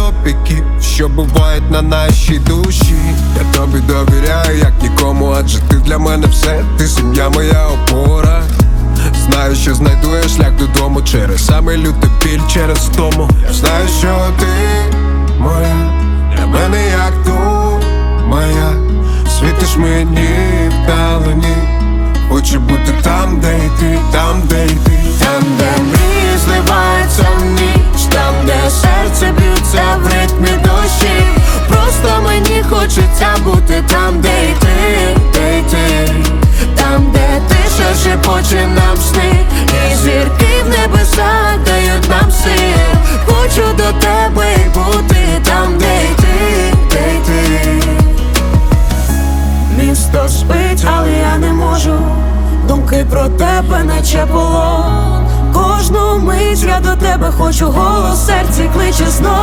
опіки, що бувають на нашій душі. Я тобі довіряю, як нікому, адже ти для мене все. Ти сім'я, моя опора. Знаю, що знайду я шлях додому через самий лютий біль, через втому. Я знаю, що ти моя, для мене як тут моя. Світиш мені вдалині, хочу бути там, де й ти, там, де й ти. Там, де мрії зливаються в ніч, там, де серце б'ється в ритмі душі. Просто мені хочеться бути там, де й ти, де й ти. Там, де тиша шепоче нам сни, і зірки в небесах дають нам сил. Хочу до тебе й бути там, де й ти, де й ти. Місто спить, але я не можу. Думки про тебе наче полон. Кожну мить я до тебе хочу, голос в серці кличе знов.